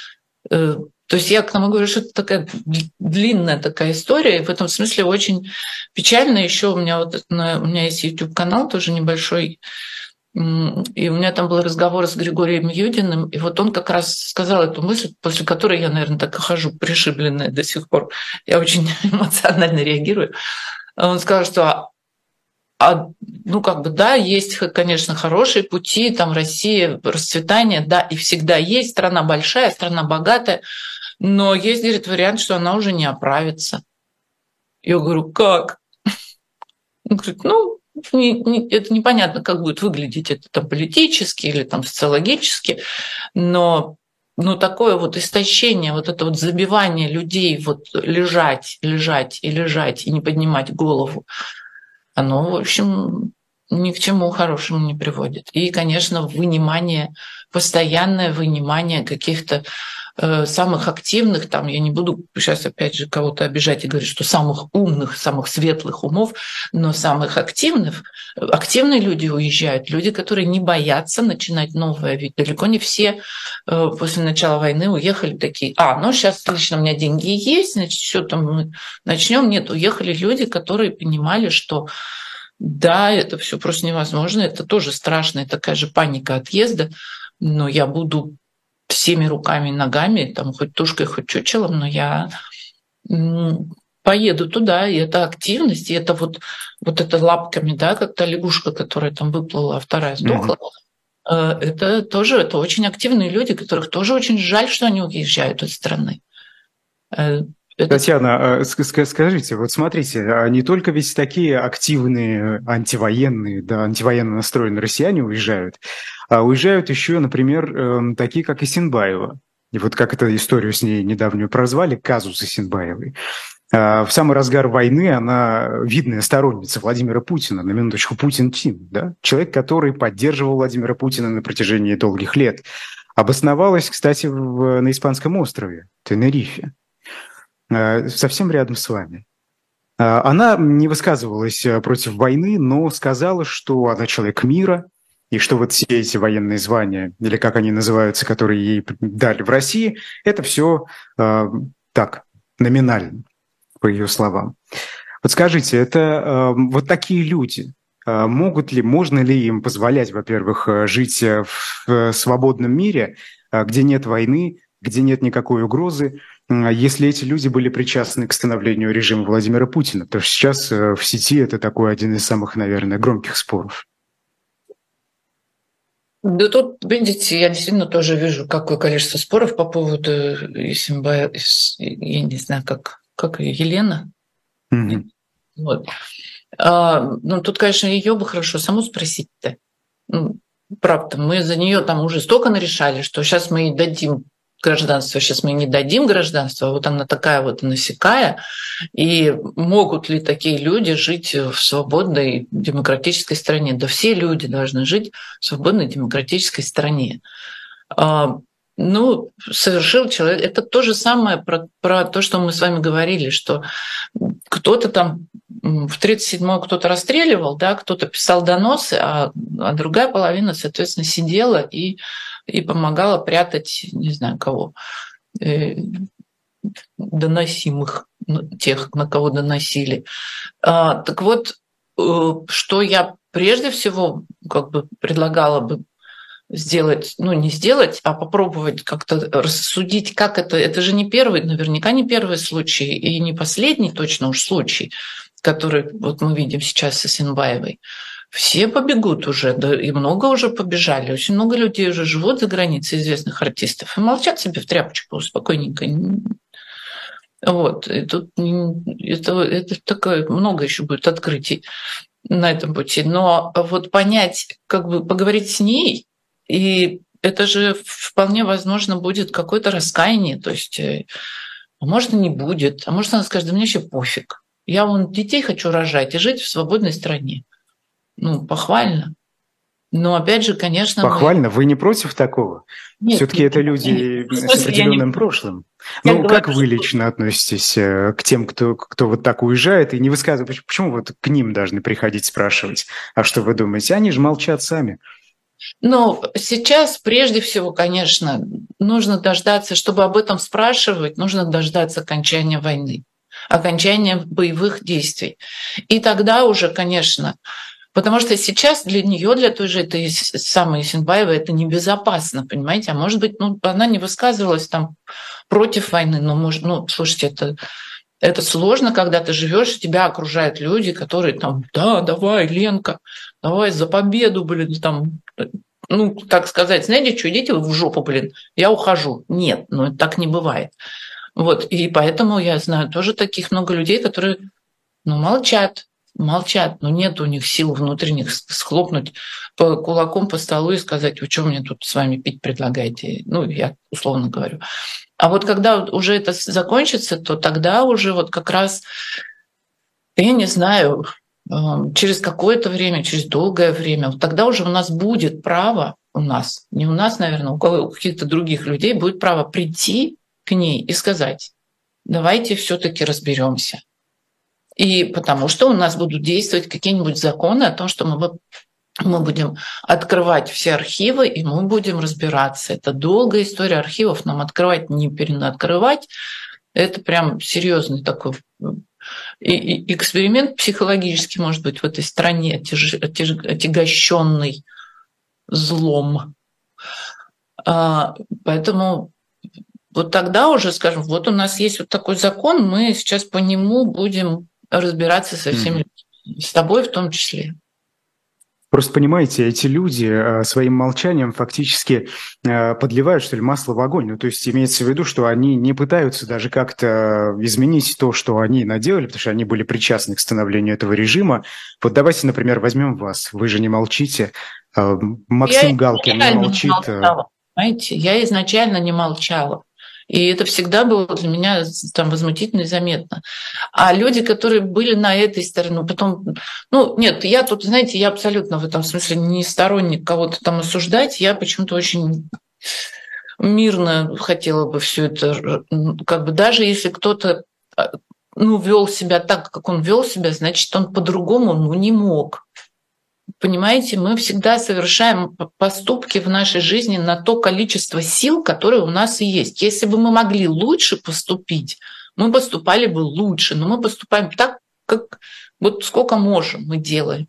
То есть я к тому говорю, что это такая длинная такая история, и в этом смысле очень печально. Еще у меня есть YouTube-канал тоже небольшой, и у меня там был разговор с Григорием Юдиным, и вот он как раз сказал эту мысль, после которой я, наверное, так и хожу пришибленная до сих пор. Я очень эмоционально реагирую. Он сказал, что ну, как бы, да, есть, конечно, хорошие пути, там Россия, расцветание, да, и всегда есть, страна большая, страна богатая, но есть, говорит, вариант, что она уже не оправится. Я говорю, как? Он говорит, ну, это непонятно, как будет выглядеть это там политически или там социологически, но такое вот истощение, вот это вот забивание людей, вот лежать и не поднимать голову, оно, в общем, ни к чему хорошему не приводит. И, конечно, постоянное вынимание каких-то самых активных, там, я не буду сейчас опять же кого-то обижать и говорить, что самых умных, самых светлых умов, но самых активные люди уезжают, люди, которые не боятся начинать новое, ведь далеко не все после начала войны уехали такие, ну сейчас лично у меня деньги есть, значит, все там мы начнем. Нет, уехали люди, которые понимали, что да, это все просто невозможно, это тоже страшная такая же паника отъезда, но я буду всеми руками и ногами, там, хоть тушкой, хоть чучелом, но я поеду туда, и это активность, и это вот это лапками, да, как та лягушка, которая там выплыла, а вторая сдохла. Это тоже, это очень активные люди, которых тоже очень жаль, что они уезжают из страны. Татьяна, скажите, вот смотрите, не только ведь такие активные антивоенные, да, антивоенно настроенные россияне уезжают, а уезжают еще, например, такие, как Исенбаева. И вот как эту историю с ней недавнюю прозвали, казус Исенбаевой. В самый разгар войны она видная сторонница Владимира Путина, на минуточку Путин-Тим, да? Человек, который поддерживал Владимира Путина на протяжении долгих лет. Обосновалась, кстати, на Испанском острове, Тенерифе, совсем рядом с вами. Она не высказывалась против войны, но сказала, что она человек мира, и что вот все эти военные звания, или как они называются, которые ей дали в России, это все так, номинально, по ее словам. Вот скажите, это вот такие люди, можно ли им позволять, во-первых, жить в свободном мире, где нет войны, где нет никакой угрозы, если эти люди были причастны к становлению режима Владимира Путина? Потому что сейчас в сети это такой один из самых, наверное, громких споров. Да тут, видите, я действительно тоже вижу, какое количество споров по поводу Исенбаева, я не знаю, как ее, Елена? Mm-hmm. Вот. Тут, конечно, ее бы хорошо саму спросить-то. Правда, мы за нее там уже столько нарешали, что сейчас мы ей дадим гражданство, сейчас мы не дадим гражданство, вот она такая вот насекая, и могут ли такие люди жить в свободной демократической стране? Да все люди должны жить в свободной демократической стране. Совершил человек, это то же самое про то, что мы с вами говорили, что кто-то там в 1937-м кто-то расстреливал, да, кто-то писал доносы, а другая половина, соответственно, сидела и помогала прятать, не знаю кого, доносимых, тех, на кого доносили. Так вот, что я прежде всего как бы предлагала бы сделать, не сделать, а попробовать как-то рассудить, как это же не первый, наверняка не первый случай, и не последний точно уж случай, который вот мы видим сейчас с Исенбаевой. Все побегут уже, да, и много уже побежали. Очень много людей уже живут за границей, известных артистов, и молчат себе в тряпочку спокойненько. Вот. И тут это такое, много еще будет открытий на этом пути. Но вот понять, как бы поговорить с ней, и это же вполне возможно будет какое-то раскаяние. То есть, может, и не будет, а может, она скажет, да мне вообще пофиг. Я детей хочу рожать и жить в свободной стране. Ну, похвально. Но опять же, конечно, Похвально. Вы не против такого? Нет, Все-таки это нет. люди В с смысле, я не... определенным прошлым. Я Ну, как говорю, вы что... лично относитесь к тем, кто вот так уезжает и не высказывает? Почему вот к ним должны приходить спрашивать? А что вы думаете? Они же молчат сами. Но сейчас, прежде всего, конечно, нужно дождаться, чтобы об этом спрашивать, нужно дождаться окончания войны, окончания боевых действий. И тогда уже, конечно, потому что сейчас для нее, для той же этой самой Исенбаевой, это небезопасно, понимаете? А может быть, ну, она не высказывалась там против войны, но, может, ну, слушайте, это сложно, когда ты живешь, и тебя окружают люди, которые там, да, давай, Ленка, давай за победу, блин, там, ну, так сказать, знаете, что, идите вы в жопу, блин, я ухожу. Нет, ну, так не бывает. Вот, и поэтому я знаю тоже таких много людей, которые, ну, молчат, но нет у них сил внутренних схлопнуть по кулаком по столу и сказать, вы что мне тут с вами пить предлагаете? Ну, я условно говорю. А вот когда уже это закончится, то тогда уже вот как раз, я не знаю, через какое-то время, через долгое время, вот тогда уже у нас будет право, у нас, не у нас, наверное, у каких-то других людей будет право прийти к ней и сказать, давайте все-таки разберемся. И потому что у нас будут действовать какие-нибудь законы о том, что мы будем открывать все архивы, и мы будем разбираться. Это долгая история архивов. Нам открывать, не переоткрывать. Это прям серьезный такой и эксперимент психологический, может быть, в этой стране, отягощенный злом. Поэтому вот тогда уже, скажем, вот у нас есть вот такой закон, мы сейчас по нему будем разбираться со всеми людьми, с тобой в том числе. Просто понимаете, эти люди своим молчанием фактически подливают, что ли, масло в огонь. Ну, то есть имеется в виду, что они не пытаются даже как-то изменить то, что они наделали, потому что они были причастны к становлению этого режима. Вот давайте, например, возьмем вас. Вы же не молчите. Максим Галкин не молчит. Понимаете, я изначально не молчала. И это всегда было для меня там возмутительно и заметно. А люди, которые были на этой стороне, потом... Ну, нет, я тут, знаете, я абсолютно в этом смысле не сторонник кого-то там осуждать. Я почему-то очень мирно хотела бы все это... Как бы даже если кто-то вел себя так, как он вел себя, значит, он по-другому не мог. Понимаете, мы всегда совершаем поступки в нашей жизни на то количество сил, которое у нас и есть. Если бы мы могли лучше поступить, мы поступали бы лучше, но мы поступаем так, как вот сколько можем, мы делаем.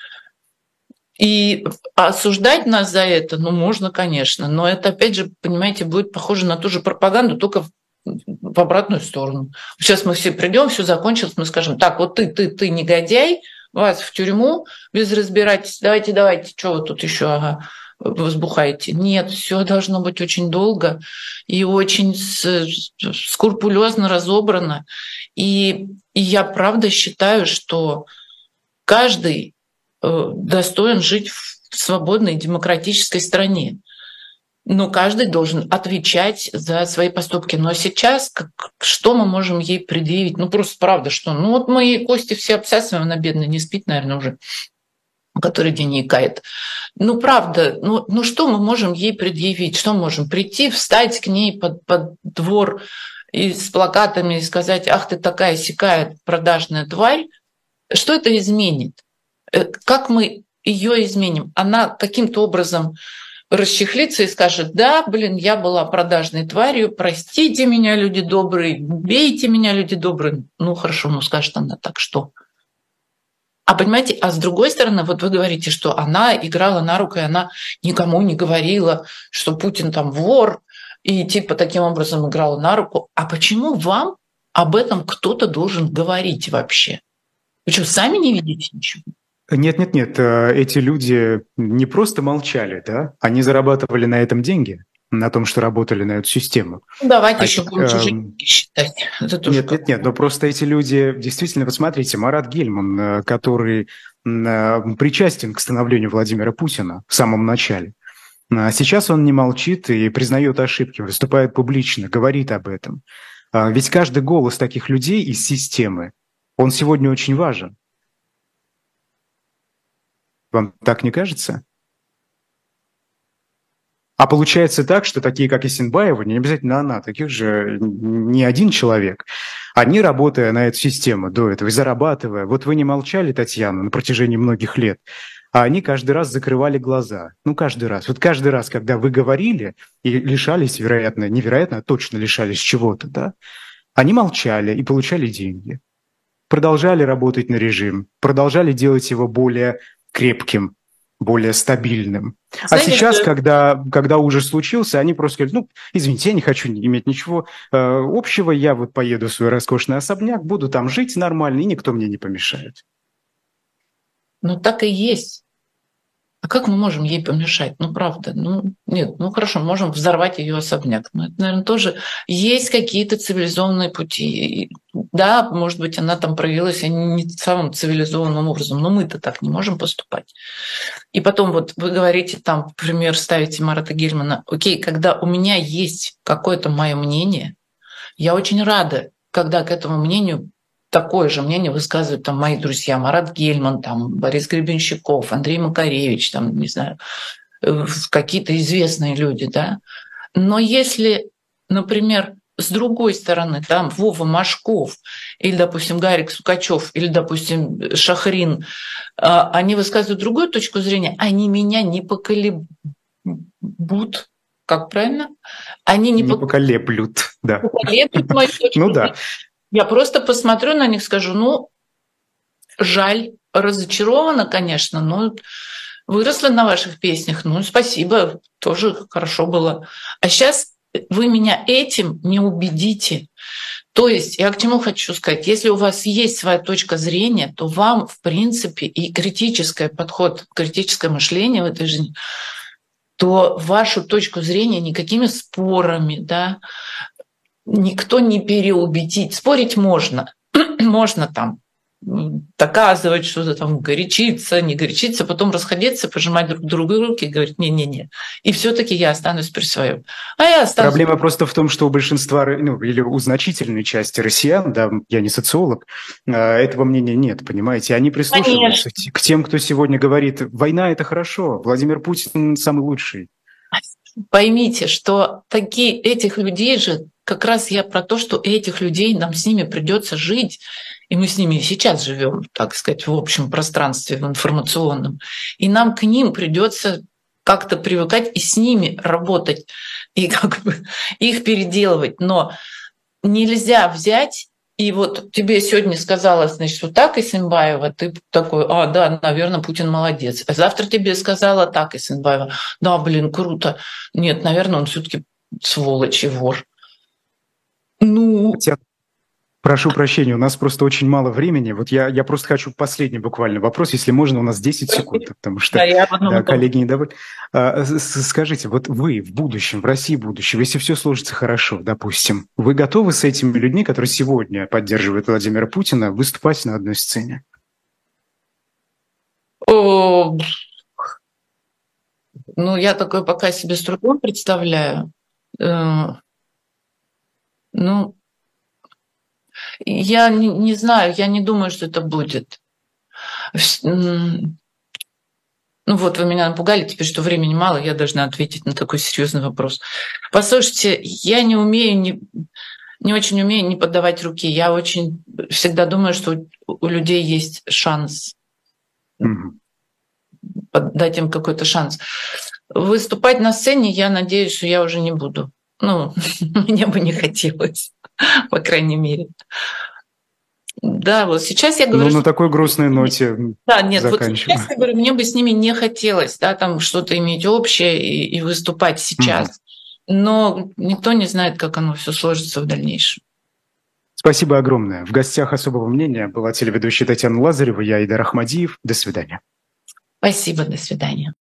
И осуждать нас за это, можно, конечно, но это, опять же, понимаете, будет похоже на ту же пропаганду, только в обратную сторону. Сейчас мы все придем, все закончилось, мы скажем, так, вот ты негодяй, вас в тюрьму без разбирательства. Давайте, что вы тут еще возбухаете? Нет, все должно быть очень долго и очень скрупулезно разобрано. И я правда считаю, что каждый достоин жить в свободной демократической стране. Но каждый должен отвечать за свои поступки. Но сейчас что мы можем ей предъявить? Просто правда, что? Вот мы ей кости все обсасываем, она бедная не спит, наверное, уже который день икает. Правда, что мы можем ей предъявить? Что мы можем? Прийти, встать к ней под двор и с плакатами и сказать, ах ты такая сякая продажная тварь. Что это изменит? Как мы ее изменим? Она каким-то образом расчехлится и скажет, да, я была продажной тварью, простите меня, люди добрые, бейте меня, люди добрые. Хорошо, скажет она так, что? А понимаете, а с другой стороны, вот вы говорите, что она играла на руку, и она никому не говорила, что Путин там вор, и таким образом играла на руку. А почему вам об этом кто-то должен говорить вообще? Вы что, сами не видите ничего? Нет, эти люди не просто молчали, да? Они зарабатывали на этом деньги, на том, что работали на эту систему. Давайте еще будем чужие считать. Нет, но просто эти люди, действительно, посмотрите, Марат Гельман, который причастен к становлению Владимира Путина в самом начале. Сейчас он не молчит и признает ошибки, выступает публично, говорит об этом. Ведь каждый голос таких людей из системы, он сегодня очень важен. Вам так не кажется? А получается так, что такие, как Исенбаева, не обязательно она, таких же не один человек, они, работая на эту систему до этого и зарабатывая, вот вы не молчали, Татьяна, на протяжении многих лет, а они каждый раз закрывали глаза. Ну, каждый раз. Вот каждый раз, когда вы говорили и лишались, вероятно, невероятно, а точно лишались чего-то, да, они молчали и получали деньги. Продолжали работать на режим, продолжали делать его более крепким, более стабильным. А Знаете, сейчас, что когда ужас случился, они просто говорят, ну, извините, я не хочу иметь ничего общего, я вот поеду в свой роскошный особняк, буду там жить нормально, и никто мне не помешает. ну так и есть. А как мы можем ей помешать? Ну, правда. Ну, нет, ну хорошо, можем взорвать ее особняк. Но это, наверное, тоже есть какие-то цивилизованные пути. И, да, может быть, она там проявилась не самым цивилизованным образом, но мы-то так не можем поступать. И потом вот вы говорите, там, например, ставите Марата Гельмана. Окей, когда у меня есть какое-то мое мнение, я очень рада, когда к этому мнению такое же мнение высказывают там мои друзья Марат Гельман, там, Борис Гребенщиков, Андрей Макаревич, там, не знаю, какие-то известные люди, да. Но если, например, с другой стороны, там Вова Машков или, допустим, Гарик Сукачев или, допустим, Шахрин, они высказывают другую точку зрения, они меня не поколебут. Как правильно? Они не поколеблют, да. поколеблют мою точку Ну зрения. да. Я просто посмотрю на них, скажу, ну, жаль, разочарована, конечно, но выросла на ваших песнях, ну, спасибо, тоже хорошо было. А сейчас вы меня этим не убедите. То есть я к чему хочу сказать, если у вас есть своя точка зрения, то вам, в принципе, и критический подход, критическое мышление в этой жизни, то вашу точку зрения никакими спорами, да, никто не переубедит. Спорить можно. Можно там доказывать что-то, там горячиться, не горячиться, потом расходиться, пожимать друг другу руки и говорить не-не-не. И все-таки я останусь при своем. А я останусь... Проблема просто в том, что у большинства, ну, или у значительной части россиян, да, я не социолог, этого мнения нет, понимаете? Они прислушиваются к тем, кто сегодня говорит, война – это хорошо, Владимир Путин самый лучший. Поймите, что этих людей же, как раз я про то, что этих людей, нам с ними придется жить, и мы с ними и сейчас живем, так сказать, в общем пространстве, в информационном, и нам к ним придется как-то привыкать и с ними работать, и как бы их переделывать. Но нельзя взять и вот тебе сегодня сказала, значит, вот так Исенбаева, ты такой, да, наверное, Путин молодец. А завтра тебе сказала так Исенбаева, да, блин, круто. Нет, наверное, он все-таки сволочь и вор. Ну... Прошу прощения, у нас просто очень мало времени. Вот я просто хочу последний буквально вопрос, если можно, у нас 10 секунд, потому что коллеги недовольны. Скажите, вот вы в будущем, в России будущего, если все сложится хорошо, допустим, вы готовы с этими людьми, которые сегодня поддерживают Владимира Путина, выступать на одной сцене? Ну, я такое пока себе с трудом представляю. Ну, я не знаю, я не думаю, что это будет. Ну вот, вы меня напугали теперь, что времени мало, я должна ответить на такой серьезный вопрос. Послушайте, я не очень умею не поддавать руки. Я очень всегда думаю, что у людей есть шанс. Дать им какой-то шанс. Выступать на сцене, я надеюсь, что я уже не буду. Ну, мне бы не хотелось, по крайней мере. Да, вот сейчас я говорю... Ну, на такой грустной ноте Да, нет, вот сейчас я говорю, мне бы с ними не хотелось, да, там что-то иметь общее и выступать сейчас. Но никто не знает, как оно все сложится в дальнейшем. Спасибо огромное. В гостях «Особого мнения» была телеведущая Татьяна Лазарева, я Айдар Ахмадиев. До свидания. Спасибо, до свидания.